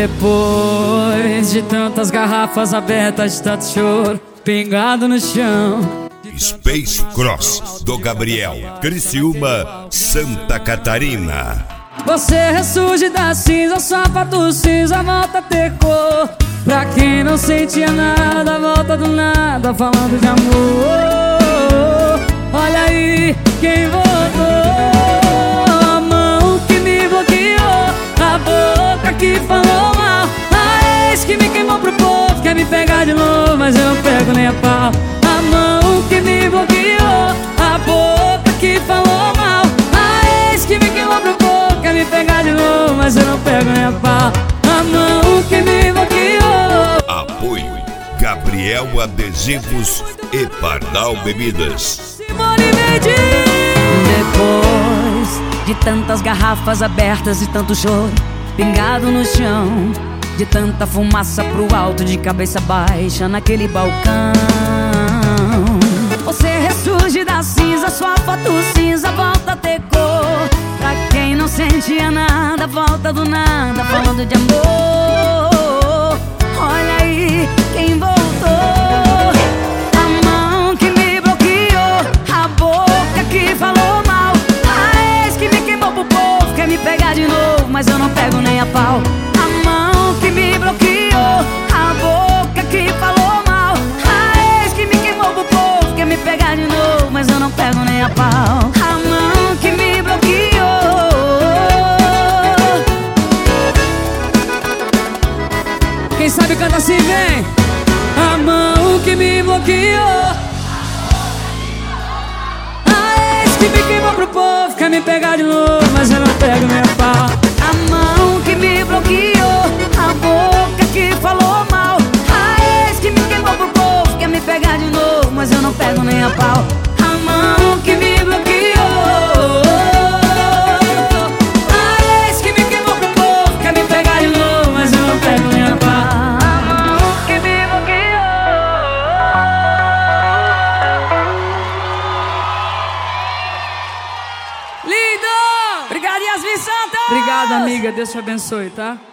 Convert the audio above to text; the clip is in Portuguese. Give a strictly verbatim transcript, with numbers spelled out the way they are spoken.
Depois de tantas garrafas abertas, de tanto choro pingado no chão. Space Cross do Gabriel, Criciúma, Santa Catarina. Você ressurge da cinza, sapato cinza, volta a ter cor. Pra quem não sentia nada, volta do nada, falando de amor. Olha aí quem voltou. A mão que me bloqueou, a boca que falou mal, a ex que me queimou pro povo, quer me pegar de novo, mas eu não pego nem a pau. A mão que me bloqueou, a boca que falou mal, a ex que me queimou pro povo, quer me pegar de novo, mas eu não pego nem a pau. A mão que me bloqueou. Apoio Gabriel Adesivos e Pardal Bebidas. Depois de tantas garrafas abertas e tanto choro pingado no chão, de tanta fumaça pro alto, de cabeça baixa naquele balcão, você ressurge da cinza, sua foto cinza volta a ter cor. Pra quem não sentia nada, volta do nada, falando de amor. Olha aí quem voltou. A mão que me bloqueou, a boca que falou mal, a ex que me queimou pro povo, quer me pegar de novo, mas eu não pego nem a pau. A mão que me bloqueou, a boca que falou mal, a ex que me queimou pro povo, quer me pegar de novo, mas eu não pego nem a pau. A mão que me bloqueou. Quem sabe canta assim, vem. A mão que me bloqueou, a ex que me queimou pro povo, quer me pegar de novo, mas eu não pego nem a pau. A mão que me bloqueou, a boca que falou mal, a ex que me queimou pro povo, quer me pegar de novo, mas eu não pego nem a pau. A mão que me bloqueou, a ex que me queimou pro povo, quer me pegar de novo, mas eu não pego nem a pau. A mão que me bloqueou. Lindo! Obrigado, Yasmin Santa! Obrigado, amiga. Deus te abençoe, tá?